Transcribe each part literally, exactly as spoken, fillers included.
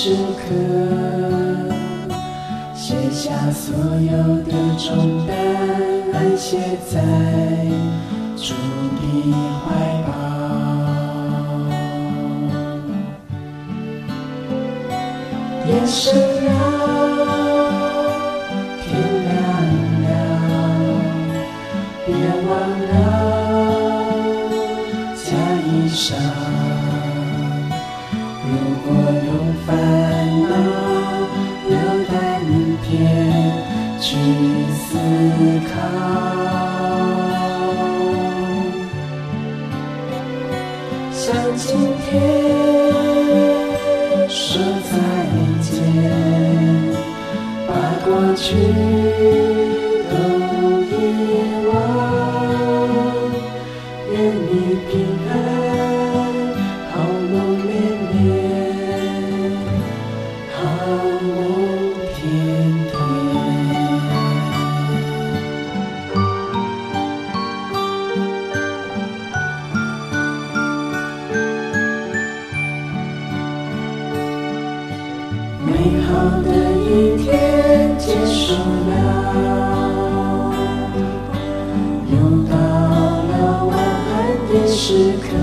时刻，卸下所有的重担，安歇在主的怀抱。夜深了，天亮了，别忘了加衣裳。如果有烦恼，留待明天去思考。向今天说再见，把过去都遗忘。愿你平安，好梦连连，好梦甜甜。美好的一天结束了，又到了晚安的时刻，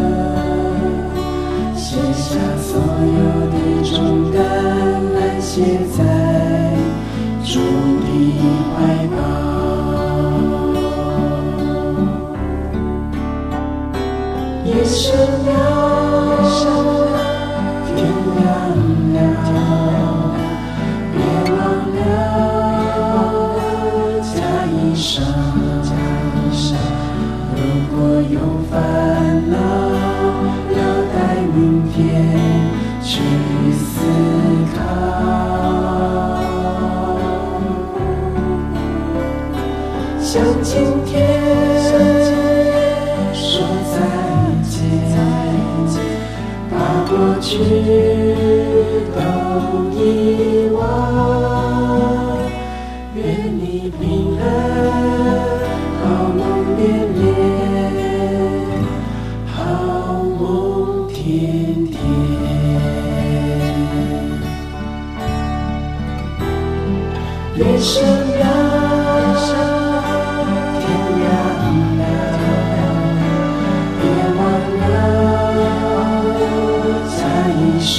卸下所有的重担，安歇在主的怀抱。夜深了，天亮了，别忘了加衣裳。如果有烦恼，留待明天去思考。向今天说再见，把过去都遗忘。愿你平安，好梦连连，好梦甜甜。夜深了，天亮了，别忘了加衣裳。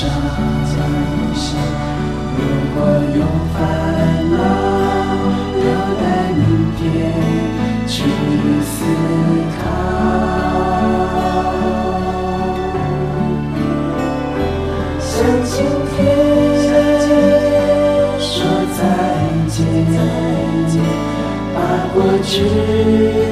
如果有烦恼，留待明天去思考。向今天说再见，把过去